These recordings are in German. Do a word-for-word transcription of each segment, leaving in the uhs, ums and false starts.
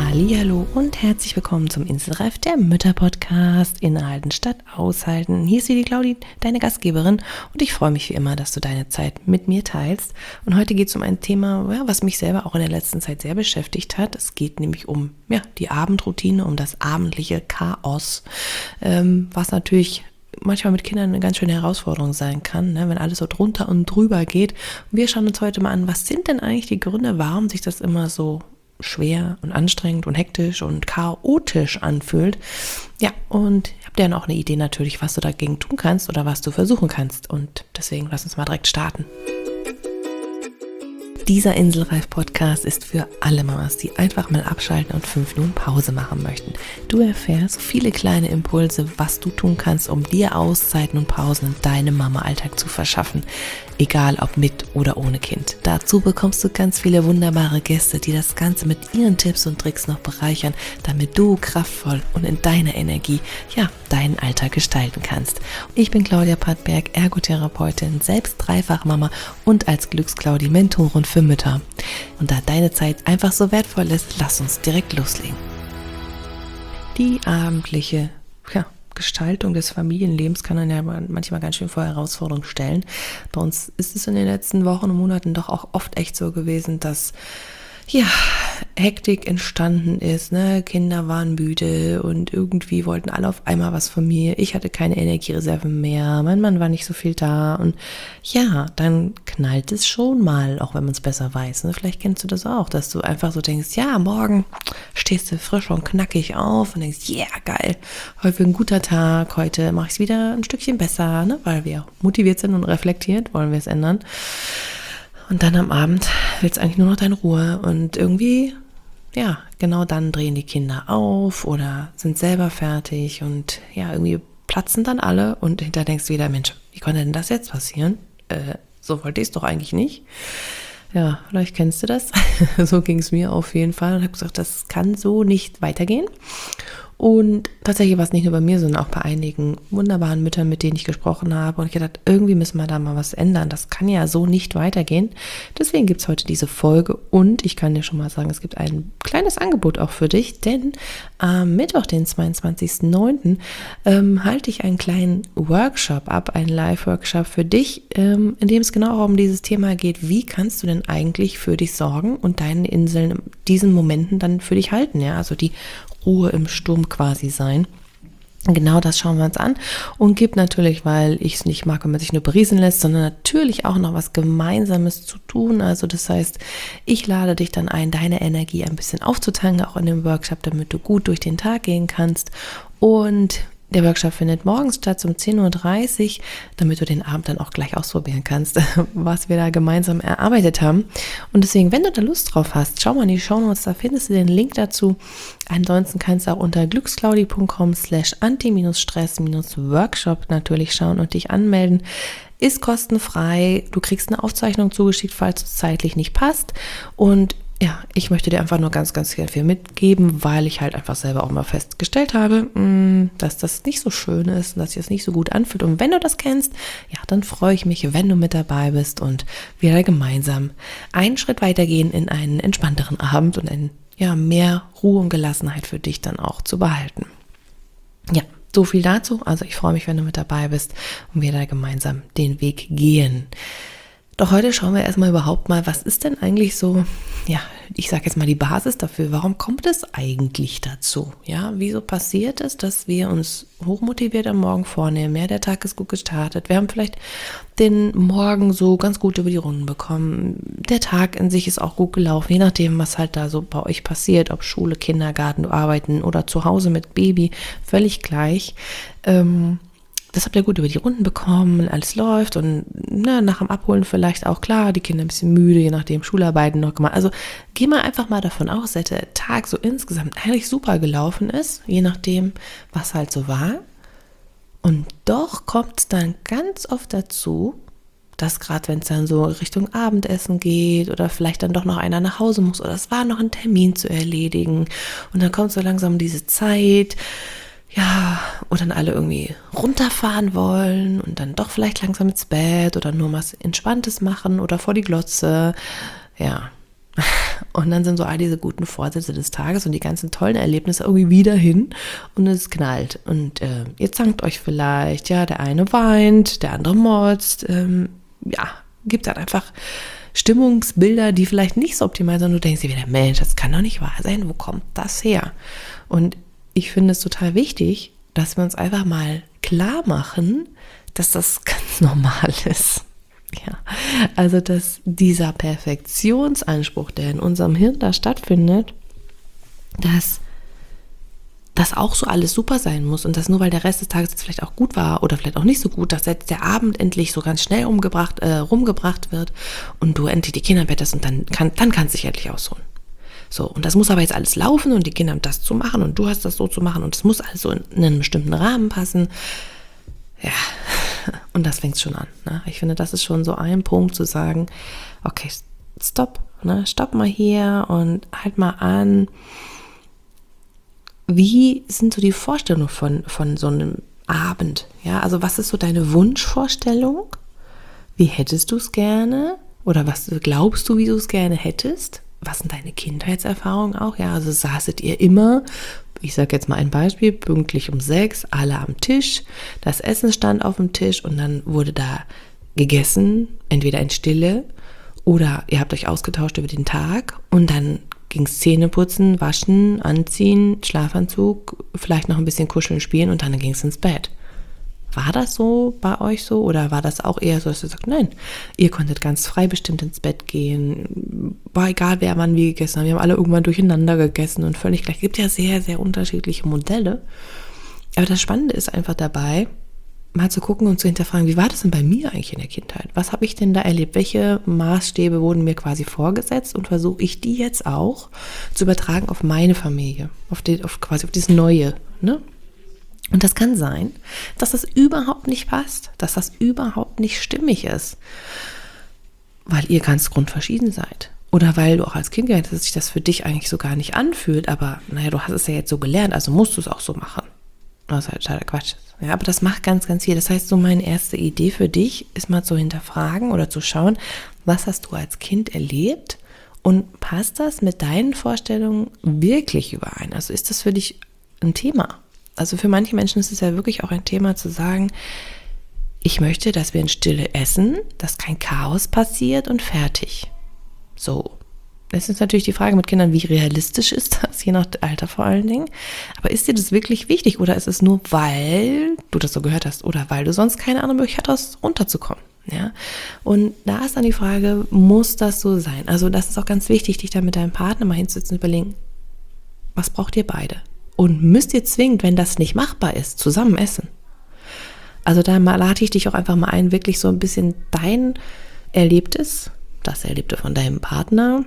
Hallihallo und herzlich willkommen zum Inselreif, der Mütter-Podcast. Innehalten statt aushalten. Hier ist wieder die Claudi, deine Gastgeberin, und ich freue mich wie immer, dass du deine Zeit mit mir teilst. Und heute geht es um ein Thema, ja, was mich selber auch in der letzten Zeit sehr beschäftigt hat. Es geht nämlich um ja, die Abendroutine, um das abendliche Chaos, ähm, was natürlich manchmal mit Kindern eine ganz schöne Herausforderung sein kann, ne, wenn alles so drunter und drüber geht. Und wir schauen uns heute mal an, was sind denn eigentlich die Gründe, warum sich das immer so schwer und anstrengend und hektisch und chaotisch anfühlt. Ja, und ich habe dir dann auch eine Idee natürlich, was du dagegen tun kannst oder was du versuchen kannst. Und deswegen lass uns mal direkt starten. Dieser Inselreif-Podcast ist für alle Mamas, die einfach mal abschalten und fünf Minuten Pause machen möchten. Du erfährst viele kleine Impulse, was du tun kannst, um dir Auszeiten und Pausen in deinem Mama-Alltag zu verschaffen. Egal ob mit oder ohne Kind. Dazu bekommst du ganz viele wunderbare Gäste, die das Ganze mit ihren Tipps und Tricks noch bereichern, damit du kraftvoll und in deiner Energie, ja, deinen Alltag gestalten kannst. Ich bin Claudia Pattberg, Ergotherapeutin, selbst Dreifachmama und als Glücksclaudi Mentorin für Mütter. Und da deine Zeit einfach so wertvoll ist, lass uns direkt loslegen. Die abendliche, ja, Gestaltung des Familienlebens kann dann ja manchmal ganz schön vor Herausforderungen stellen. Bei uns ist es in den letzten Wochen und Monaten doch auch oft echt so gewesen, dass ja, Hektik entstanden ist, ne? Kinder waren müde und irgendwie wollten alle auf einmal was von mir. Ich hatte keine Energiereserve mehr, mein Mann war nicht so viel da und ja, dann knallt es schon mal, auch wenn man es besser weiß. Ne? Vielleicht kennst du das auch, dass du einfach so denkst, ja, morgen stehst du frisch und knackig auf und denkst, ja, yeah, geil, heute wird ein guter Tag, heute mache ich es wieder ein Stückchen besser, ne? Weil wir motiviert sind und reflektiert, wollen wir es ändern. Und dann am Abend willst du eigentlich nur noch deine Ruhe und irgendwie, ja, genau dann drehen die Kinder auf oder sind selber fertig und ja, irgendwie platzen dann alle und hinterher denkst du wieder, Mensch, wie konnte denn das jetzt passieren? Äh, so wollte ich es doch eigentlich nicht. Ja, vielleicht kennst du das. So ging es mir auf jeden Fall und habe gesagt, das kann so nicht weitergehen. Und tatsächlich war es nicht nur bei mir, sondern auch bei einigen wunderbaren Müttern, mit denen ich gesprochen habe. Und ich dachte, irgendwie müssen wir da mal was ändern. Das kann ja so nicht weitergehen. Deswegen gibt es heute diese Folge. Und ich kann dir schon mal sagen, es gibt ein kleines Angebot auch für dich. Denn am Mittwoch, den zweiundzwanzigsten neunten, ähm, halte ich einen kleinen Workshop ab, einen Live-Workshop für dich, ähm, in dem es genau um dieses Thema geht. Wie kannst du denn eigentlich für dich sorgen und deine Inseln in diesen Momenten dann für dich halten? Ja, also die Ruhe im Sturm quasi sein. Genau das schauen wir uns an und gibt natürlich, weil ich es nicht mag, wenn man sich nur berieseln lässt, sondern natürlich auch noch was Gemeinsames zu tun. Also das heißt, ich lade dich dann ein, deine Energie ein bisschen aufzutanken, auch in dem Workshop, damit du gut durch den Tag gehen kannst. Und der Workshop findet morgens statt um zehn Uhr dreißig, damit du den Abend dann auch gleich ausprobieren kannst, was wir da gemeinsam erarbeitet haben. Und deswegen, wenn du da Lust drauf hast, schau mal in die Shownotes, da findest du den Link dazu. Ansonsten kannst du auch unter glücksclaudi punkt com slash anti-stress-workshop natürlich schauen und dich anmelden. Ist kostenfrei, du kriegst eine Aufzeichnung zugeschickt, falls es zeitlich nicht passt. Und ja, ich möchte dir einfach nur ganz, ganz viel mitgeben, weil ich halt einfach selber auch mal festgestellt habe, dass das nicht so schön ist und dass sich das nicht so gut anfühlt. Und wenn du das kennst, ja, dann freue ich mich, wenn du mit dabei bist und wir da gemeinsam einen Schritt weitergehen in einen entspannteren Abend und ein, ja, mehr Ruhe und Gelassenheit für dich dann auch zu behalten. Ja, so viel dazu. Also ich freue mich, wenn du mit dabei bist und wir da gemeinsam den Weg gehen. Doch heute schauen wir erstmal überhaupt mal, was ist denn eigentlich so, ja, ich sage jetzt mal die Basis dafür, warum kommt es eigentlich dazu? Ja, wieso passiert es, dass wir uns hochmotiviert am Morgen vornehmen? Ja, der Tag ist gut gestartet. Wir haben vielleicht den Morgen so ganz gut über die Runden bekommen. Der Tag in sich ist auch gut gelaufen, je nachdem, was halt da so bei euch passiert, ob Schule, Kindergarten, du arbeiten oder zu Hause mit Baby, völlig gleich. Ähm, Das habt ihr gut über die Runden bekommen, alles läuft und na, nach dem Abholen vielleicht auch klar, die Kinder ein bisschen müde, je nachdem Schularbeiten noch gemacht. Also geh mal einfach mal davon aus, dass der Tag so insgesamt eigentlich super gelaufen ist, je nachdem, was halt so war. Und doch kommt es dann ganz oft dazu, dass gerade wenn es dann so Richtung Abendessen geht oder vielleicht dann doch noch einer nach Hause muss oder es war noch ein Termin zu erledigen und dann kommt so langsam diese Zeit, ja, und dann alle irgendwie runterfahren wollen und dann doch vielleicht langsam ins Bett oder nur was Entspanntes machen oder vor die Glotze. Ja, Und dann sind so all diese guten Vorsätze des Tages und die ganzen tollen Erlebnisse irgendwie wieder hin und es knallt. Und äh, ihr zankt euch vielleicht, ja, der eine weint, der andere motzt, ähm, ja, gibt dann einfach Stimmungsbilder, die vielleicht nicht so optimal sind. Und du denkst dir wieder, Mensch, das kann doch nicht wahr sein, wo kommt das her? Und ich finde es total wichtig, dass wir uns einfach mal klar machen, dass das ganz normal ist. Ja, also dass dieser Perfektionsanspruch, der in unserem Hirn da stattfindet, dass das auch so alles super sein muss und dass nur weil der Rest des Tages jetzt vielleicht auch gut war oder vielleicht auch nicht so gut, dass jetzt der Abend endlich so ganz schnell umgebracht, äh, rumgebracht wird und du endlich die Kinder im Bett hast und dann kann dann kannst du dich endlich ausruhen. So, und das muss aber jetzt alles laufen und die Kinder haben das zu machen und du hast das so zu machen und es muss also in, in einen bestimmten Rahmen passen. Ja, und das fängt schon an. Ne? Ich finde, das ist schon so ein Punkt zu sagen, okay, stopp, ne? Stopp mal hier und halt mal an. Wie sind so die Vorstellungen von, von so einem Abend? Ja, also was ist so deine Wunschvorstellung? Wie hättest du es gerne? Oder was glaubst du, wie du es gerne hättest? Was sind deine Kindheitserfahrungen auch? Ja, also saßet ihr immer, ich sage jetzt mal ein Beispiel, pünktlich um sechs, alle am Tisch, das Essen stand auf dem Tisch und dann wurde da gegessen, entweder in Stille oder ihr habt euch ausgetauscht über den Tag und dann ging es Zähne putzen, waschen, anziehen, Schlafanzug, vielleicht noch ein bisschen kuscheln, spielen und dann ging es ins Bett. War das so bei euch so oder war das auch eher so, dass ihr sagt, nein, ihr konntet ganz frei bestimmt ins Bett gehen, war egal, wer wann wie gegessen hat, wir haben alle irgendwann durcheinander gegessen und völlig gleich. Es gibt ja sehr, sehr unterschiedliche Modelle, aber das Spannende ist einfach dabei, mal zu gucken und zu hinterfragen, wie war das denn bei mir eigentlich in der Kindheit? Was habe ich denn da erlebt? Welche Maßstäbe wurden mir quasi vorgesetzt und versuche ich die jetzt auch zu übertragen auf meine Familie, auf, die, auf quasi auf dieses Neue, ne? Und das kann sein, dass das überhaupt nicht passt, dass das überhaupt nicht stimmig ist, weil ihr ganz grundverschieden seid. Oder weil du auch als Kind gelernt hast, dass sich das für dich eigentlich so gar nicht anfühlt, aber naja, du hast es ja jetzt so gelernt, also musst du es auch so machen. Was halt totaler Quatsch ist. Ja, aber das macht ganz, ganz viel. Das heißt, so meine erste Idee für dich ist mal zu hinterfragen oder zu schauen, was hast du als Kind erlebt und passt das mit deinen Vorstellungen wirklich überein? Also ist das für dich ein Thema? Also für manche Menschen ist es ja wirklich auch ein Thema zu sagen, ich möchte, dass wir in Stille essen, dass kein Chaos passiert und fertig. So. Das ist natürlich die Frage mit Kindern, wie realistisch ist das, je nach Alter vor allen Dingen. Aber ist dir das wirklich wichtig oder ist es nur, weil du das so gehört hast oder weil du sonst keine andere Möglichkeit hast, runterzukommen? Ja? Und da ist dann die Frage, muss das so sein? Also das ist auch ganz wichtig, dich da mit deinem Partner mal hinzusetzen und überlegen, was braucht ihr beide? Und müsst ihr zwingend, wenn das nicht machbar ist, zusammen essen? Also da lade ich dich auch einfach mal ein, wirklich so ein bisschen dein Erlebtes, das Erlebte von deinem Partner,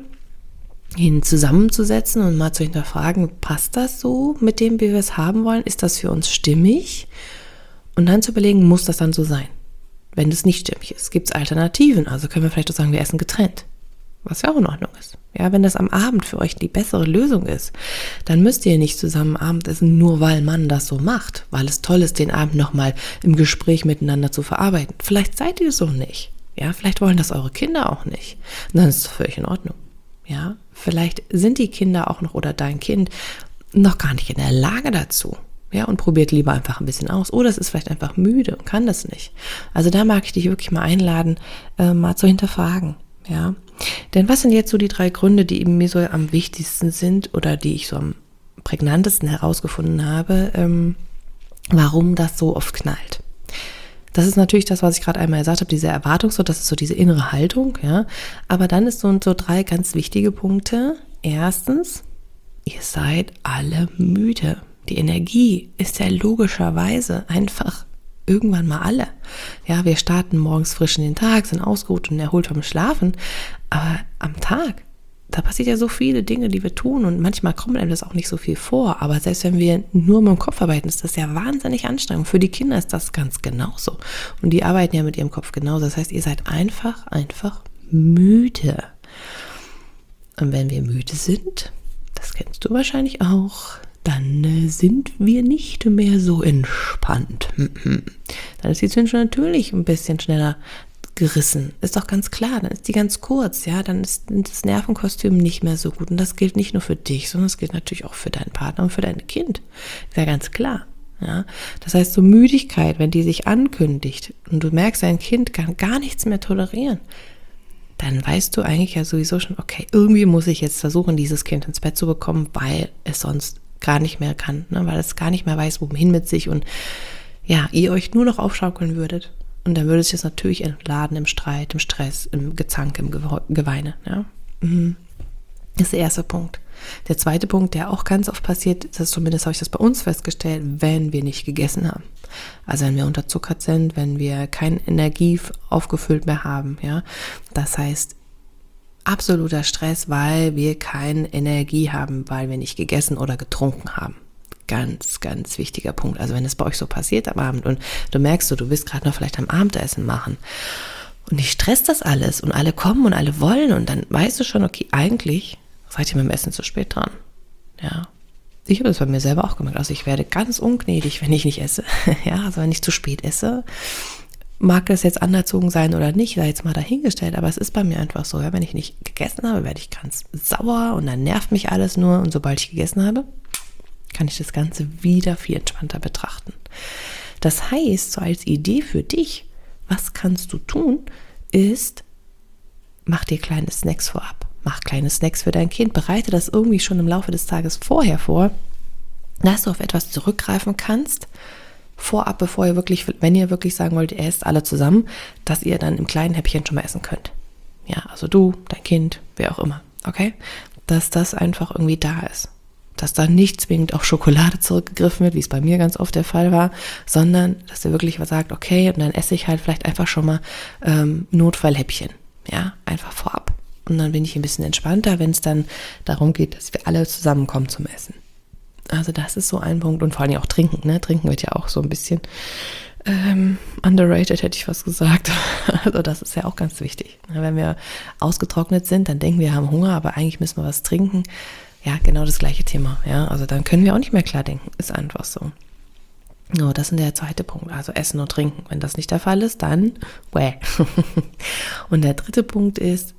hin zusammenzusetzen und mal zu hinterfragen, passt das so mit dem, wie wir es haben wollen? Ist das für uns stimmig? Und dann zu überlegen, muss das dann so sein? Wenn es nicht stimmig ist, gibt es Alternativen. Also können wir vielleicht auch sagen, wir essen getrennt. Was ja auch in Ordnung ist. Ja, wenn das am Abend für euch die bessere Lösung ist, dann müsst ihr nicht zusammen Abendessen, nur weil man das so macht, weil es toll ist, den Abend nochmal im Gespräch miteinander zu verarbeiten. Vielleicht seid ihr so nicht. Ja, vielleicht wollen das eure Kinder auch nicht. Und dann ist es völlig in Ordnung. Ja, vielleicht sind die Kinder auch noch oder dein Kind noch gar nicht in der Lage dazu. Ja, und probiert lieber einfach ein bisschen aus. Oder es ist vielleicht einfach müde und kann das nicht. Also da mag ich dich wirklich mal einladen, äh, mal zu hinterfragen. Ja, denn was sind jetzt so die drei Gründe, die eben mir so am wichtigsten sind oder die ich so am prägnantesten herausgefunden habe, ähm, warum das so oft knallt? Das ist natürlich das, was ich gerade einmal gesagt habe, diese Erwartungsdruck, das ist so diese innere Haltung, ja. Aber dann ist so, so drei ganz wichtige Punkte. Erstens, ihr seid alle müde. Die Energie ist ja logischerweise einfach irgendwann mal alle. Ja, wir starten morgens frisch in den Tag, sind ausgeruht und erholt vom Schlafen, aber am Tag, da passiert ja so viele Dinge, die wir tun und manchmal kommt einem das auch nicht so viel vor, aber selbst wenn wir nur mit dem Kopf arbeiten, ist das ja wahnsinnig anstrengend. Für die Kinder ist das ganz genauso und die arbeiten ja mit ihrem Kopf genauso. Das heißt, ihr seid einfach, einfach müde. Und wenn wir müde sind, das kennst du wahrscheinlich auch, dann äh, sind wir nicht mehr so entspannt. Dann ist die Zündschnur natürlich ein bisschen schneller gerissen. Ist doch ganz klar, dann ist die ganz kurz, ja, dann ist das Nervenkostüm nicht mehr so gut. Und das gilt nicht nur für dich, sondern es gilt natürlich auch für deinen Partner und für dein Kind. Ist ja ganz klar. Ja, das heißt, so Müdigkeit, wenn die sich ankündigt und du merkst, dein Kind kann gar nichts mehr tolerieren, dann weißt du eigentlich ja sowieso schon, okay, irgendwie muss ich jetzt versuchen, dieses Kind ins Bett zu bekommen, weil es sonst gar nicht mehr kann, ne? Weil es gar nicht mehr weiß, wohin mit sich und ja, ihr euch nur noch aufschaukeln würdet. Und dann würde es jetzt natürlich entladen im Streit, im Stress, im Gezank, im Geweine. Ja? Mhm. Das ist der erste Punkt. Der zweite Punkt, der auch ganz oft passiert, das ist zumindest habe ich das bei uns festgestellt, wenn wir nicht gegessen haben. Also wenn wir unterzuckert sind, wenn wir keine Energie aufgefüllt mehr haben. Ja, das heißt absoluter Stress, weil wir keine Energie haben, weil wir nicht gegessen oder getrunken haben. Ganz, ganz wichtiger Punkt. Also wenn es bei euch so passiert am Abend und du merkst, du, du willst gerade noch vielleicht am Abendessen machen und dich stresst das alles und alle kommen und alle wollen und dann weißt du schon, okay, eigentlich seid ihr mit dem Essen zu spät dran. Ja, ich habe das bei mir selber auch gemacht. Also ich werde ganz ungnädig, wenn ich nicht esse. Ja, also wenn ich zu spät esse, mag das jetzt anerzogen sein oder nicht, sei jetzt mal dahingestellt, aber es ist bei mir einfach so, ja, wenn ich nicht gegessen habe, werde ich ganz sauer und dann nervt mich alles nur und sobald ich gegessen habe, kann ich das Ganze wieder viel entspannter betrachten. Das heißt, so als Idee für dich, was kannst du tun, ist, mach dir kleine Snacks vorab. Mach kleine Snacks für dein Kind. Bereite das irgendwie schon im Laufe des Tages vorher vor, dass du auf etwas zurückgreifen kannst, vorab, bevor ihr wirklich, wenn ihr wirklich sagen wollt, ihr esst alle zusammen, dass ihr dann im kleinen Häppchen schon mal essen könnt. Ja, also du, dein Kind, wer auch immer. Okay? Dass das einfach irgendwie da ist. Dass da nicht zwingend auf Schokolade zurückgegriffen wird, wie es bei mir ganz oft der Fall war, sondern dass ihr wirklich was sagt, okay, und dann esse ich halt vielleicht einfach schon mal ähm, Notfallhäppchen. Ja, einfach vorab. Und dann bin ich ein bisschen entspannter, wenn es dann darum geht, dass wir alle zusammenkommen zum Essen. Also das ist so ein Punkt. Und vor allem auch Trinken. Ne? Trinken wird ja auch so ein bisschen ähm, underrated, hätte ich fast gesagt. Also das ist ja auch ganz wichtig. Wenn wir ausgetrocknet sind, dann denken wir, wir haben Hunger, aber eigentlich müssen wir was trinken. Ja, genau das gleiche Thema. Ja, also dann können wir auch nicht mehr klar denken. Ist einfach so. No, das ist der zweite Punkt. Also Essen und Trinken. Wenn das nicht der Fall ist, dann wäh. Und der dritte Punkt ist,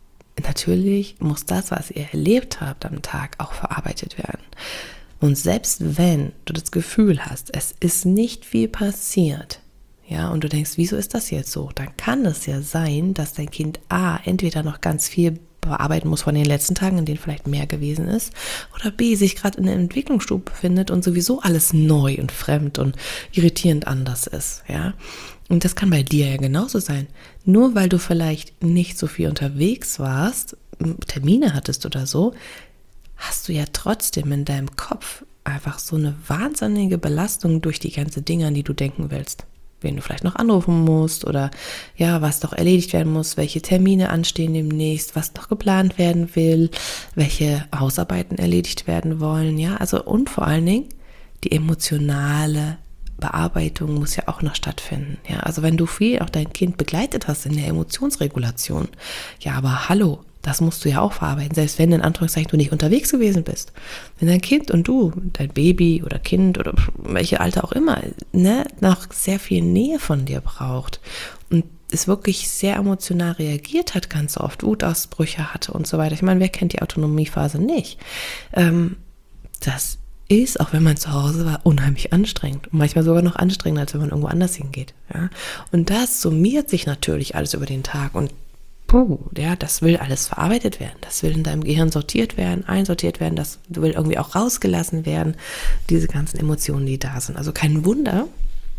natürlich muss das, was ihr erlebt habt am Tag, auch verarbeitet werden. Und selbst wenn du das Gefühl hast, es ist nicht viel passiert, ja, und du denkst, wieso ist das jetzt so? Dann kann es ja sein, dass dein Kind A, entweder noch ganz viel bearbeiten muss von den letzten Tagen, in denen vielleicht mehr gewesen ist, oder B, sich gerade in der Entwicklungsstufe befindet und sowieso alles neu und fremd und irritierend anders ist, ja. Und das kann bei dir ja genauso sein. Nur weil du vielleicht nicht so viel unterwegs warst, Termine hattest oder so, hast du ja trotzdem in deinem Kopf einfach so eine wahnsinnige Belastung durch die ganzen Dinge, an die du denken willst. Wen du vielleicht noch anrufen musst oder ja, was doch erledigt werden muss, welche Termine anstehen demnächst, was noch geplant werden will, welche Hausarbeiten erledigt werden wollen, ja, also und vor allen Dingen die emotionale Bearbeitung muss ja auch noch stattfinden. Ja, also wenn du viel auch dein Kind begleitet hast in der Emotionsregulation, ja, aber hallo, das musst du ja auch verarbeiten, selbst wenn in Anführungszeichen du nicht unterwegs gewesen bist. Wenn dein Kind und du, dein Baby oder Kind oder welche Alter auch immer, ne, noch sehr viel Nähe von dir braucht und es wirklich sehr emotional reagiert hat, ganz oft Wutausbrüche hatte und so weiter. Ich meine, wer kennt die Autonomiephase nicht? Ähm, das ist, auch wenn man zu Hause war, unheimlich anstrengend. Und manchmal sogar noch anstrengender, als wenn man irgendwo anders hingeht. Ja? Und das summiert sich natürlich alles über den Tag. Und puh, ja, das will alles verarbeitet werden. Das will in deinem Gehirn sortiert werden, einsortiert werden. Das will irgendwie auch rausgelassen werden. Diese ganzen Emotionen, die da sind. Also kein Wunder,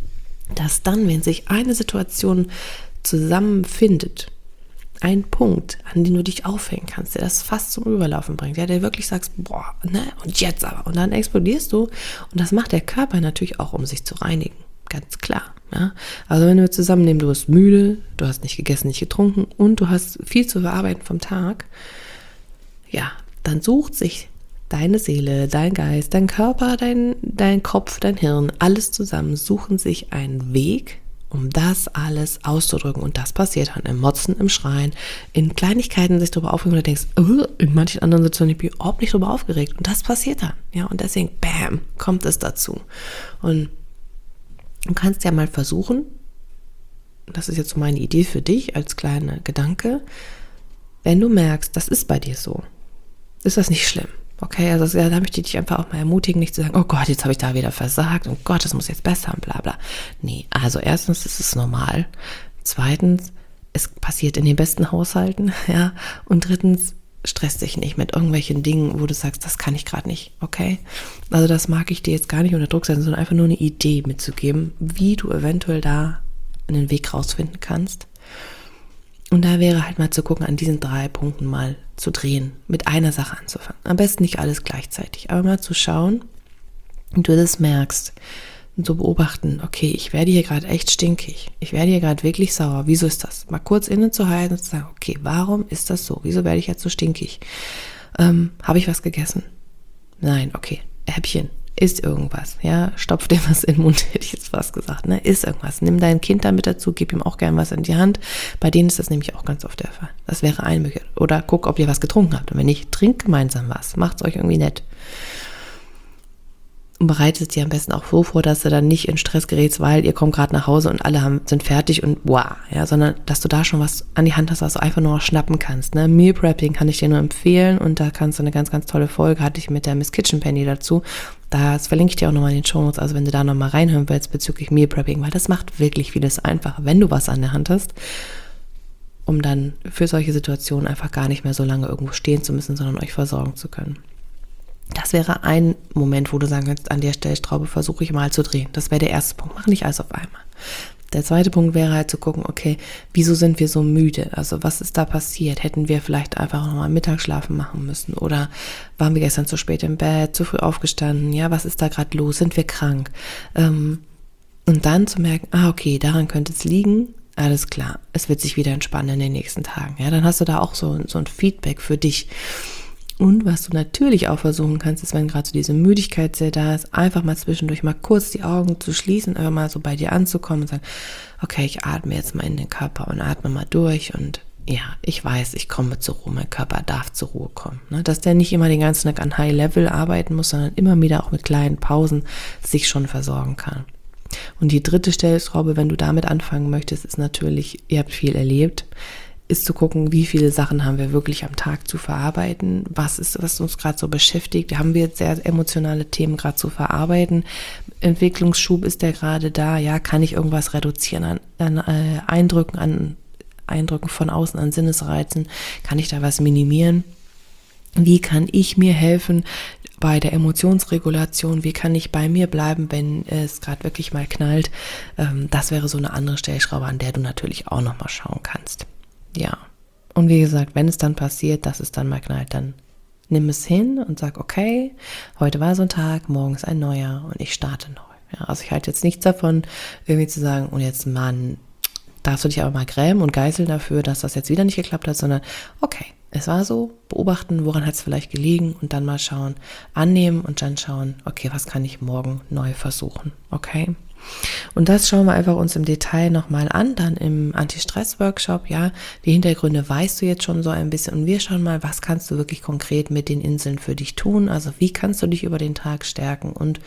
dass dann, wenn sich eine Situation zusammenfindet, ein Punkt, an den du dich aufhängen kannst, der das fast zum Überlaufen bringt, ja, der wirklich sagst, boah, ne, und jetzt aber, und dann explodierst du und das macht der Körper natürlich auch, um sich zu reinigen, ganz klar, ja, also wenn wir zusammennehmen, du bist müde, du hast nicht gegessen, nicht getrunken und du hast viel zu verarbeiten vom Tag, ja, dann sucht sich deine Seele, dein Geist, dein Körper, dein, dein Kopf, dein Hirn, alles zusammen suchen sich einen Weg, um das alles auszudrücken. Und das passiert dann im Motzen, im Schreien, in Kleinigkeiten sich darüber aufregen und du denkst, oh, in manchen anderen Situationen bin ich überhaupt nicht darüber aufgeregt. Und das passiert dann. Ja, und deswegen, bam, kommt es dazu. Und du kannst ja mal versuchen, das ist jetzt so meine Idee für dich als kleiner Gedanke, wenn du merkst, das ist bei dir so, ist das nicht schlimm. Okay, also ja, da möchte ich dich einfach auch mal ermutigen, nicht zu sagen, oh Gott, jetzt habe ich da wieder versagt und Gott, das muss jetzt besser und bla bla. Nee, also erstens ist es normal. Zweitens, es passiert in den besten Haushalten, ja. Und drittens, stress dich nicht mit irgendwelchen Dingen, wo du sagst, das kann ich gerade nicht, okay? Also das mag ich dir jetzt gar nicht unter Druck setzen, sondern einfach nur eine Idee mitzugeben, wie du eventuell da einen Weg rausfinden kannst. Und da wäre halt mal zu gucken, an diesen drei Punkten mal zu drehen, mit einer Sache anzufangen. Am besten nicht alles gleichzeitig, aber mal zu schauen, und du das merkst und zu beobachten, okay, ich werde hier gerade echt stinkig, ich werde hier gerade wirklich sauer, wieso ist das? Mal kurz innezuhalten und zu sagen, okay, warum ist das so? Wieso werde ich jetzt so stinkig? Ähm, habe ich was gegessen? Nein, okay, Häppchen. Isst irgendwas, ja, stopf dir was in den Mund, hätte ich jetzt fast gesagt, ne, isst irgendwas, nimm dein Kind da mit dazu, gib ihm auch gern was in die Hand, bei denen ist das nämlich auch ganz oft der Fall, das wäre eine Möglichkeit, oder guck, ob ihr was getrunken habt, und wenn nicht, trinkt gemeinsam was, macht's euch irgendwie nett. Und bereitet es dir am besten auch so vor, dass du dann nicht in Stress gerätst, weil ihr kommt gerade nach Hause und alle haben, sind fertig und wow, ja, sondern dass du da schon was an die Hand hast, was du einfach nur noch schnappen kannst. Ne? Meal Prepping kann ich dir nur empfehlen und da kannst du eine ganz, ganz tolle Folge, hatte ich mit der Miss Kitchen Penny dazu. Das verlinke ich dir auch nochmal in den Shownotes, also wenn du da nochmal reinhören willst bezüglich Meal Prepping, weil das macht wirklich vieles einfacher, wenn du was an der Hand hast, um dann für solche Situationen einfach gar nicht mehr so lange irgendwo stehen zu müssen, sondern euch versorgen zu können. Das wäre ein Moment, wo du sagen kannst, an der Stellschraube versuche ich mal zu drehen. Das wäre der erste Punkt. Mach nicht alles auf einmal. Der zweite Punkt wäre halt zu gucken, okay, wieso sind wir so müde? Also was ist da passiert? Hätten wir vielleicht einfach nochmal Mittagsschlafen machen müssen? Oder waren wir gestern zu spät im Bett, zu früh aufgestanden? Ja, was ist da gerade los? Sind wir krank? Ähm, und dann zu merken, ah, okay, daran könnte es liegen. Alles klar, es wird sich wieder entspannen in den nächsten Tagen. Ja, dann hast du da auch so, so ein Feedback für dich. Und was du natürlich auch versuchen kannst, ist, wenn gerade so diese Müdigkeit sehr da ist, einfach mal zwischendurch mal kurz die Augen zu schließen, einfach mal so bei dir anzukommen und sagen, okay, ich atme jetzt mal in den Körper und atme mal durch und ja, ich weiß, ich komme zur Ruhe, mein Körper darf zur Ruhe kommen. Ne? Dass der nicht immer den ganzen Tag an High Level arbeiten muss, sondern immer wieder auch mit kleinen Pausen sich schon versorgen kann. Und die dritte Stellschraube, wenn du damit anfangen möchtest, ist natürlich, ihr habt viel erlebt, ist zu gucken, wie viele Sachen haben wir wirklich am Tag zu verarbeiten, was ist, was uns gerade so beschäftigt, haben wir jetzt sehr emotionale Themen gerade zu verarbeiten, Entwicklungsschub ist der gerade da, ja, kann ich irgendwas reduzieren an, an äh, Eindrücken, an Eindrücken von außen, an Sinnesreizen, kann ich da was minimieren, wie kann ich mir helfen bei der Emotionsregulation, wie kann ich bei mir bleiben, wenn es gerade wirklich mal knallt, ähm, das wäre so eine andere Stellschraube, an der du natürlich auch nochmal schauen kannst. Ja, und wie gesagt, wenn es dann passiert, dass es dann mal knallt, dann nimm es hin und sag, okay, heute war so ein Tag, morgen ist ein neuer und ich starte neu. Ja, also ich halte jetzt nichts davon, irgendwie zu sagen, und jetzt, Mann, darfst du dich aber mal grämen und geißeln dafür, dass das jetzt wieder nicht geklappt hat, sondern okay, es war so, beobachten, woran hat es vielleicht gelegen und dann mal schauen, annehmen und dann schauen, okay, was kann ich morgen neu versuchen, okay? Und das schauen wir einfach uns im Detail nochmal an, dann im Anti-Stress-Workshop, ja, die Hintergründe weißt du jetzt schon so ein bisschen und wir schauen mal, was kannst du wirklich konkret mit den Inseln für dich tun, also wie kannst du dich über den Tag stärken und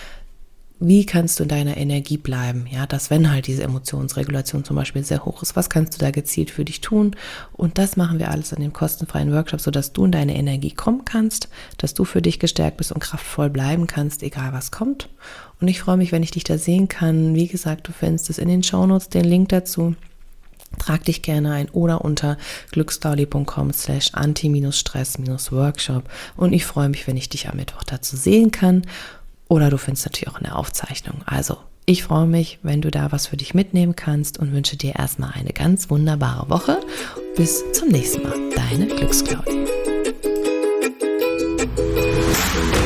wie kannst du in deiner Energie bleiben, ja, dass wenn halt diese Emotionsregulation zum Beispiel sehr hoch ist, was kannst du da gezielt für dich tun und das machen wir alles in dem kostenfreien Workshop, sodass du in deine Energie kommen kannst, dass du für dich gestärkt bist und kraftvoll bleiben kannst, egal was kommt und ich freue mich, wenn ich dich da sehen kann, wie gesagt, du findest es in den Shownotes, den Link dazu, trag dich gerne ein oder unter glücksdauli.com slash anti-stress-workshop und ich freue mich, wenn ich dich am Mittwoch dazu sehen kann. Oder du findest natürlich auch in der Aufzeichnung. Also, ich freue mich, wenn du da was für dich mitnehmen kannst und wünsche dir erstmal eine ganz wunderbare Woche. Bis zum nächsten Mal. Deine Glücksclaudi.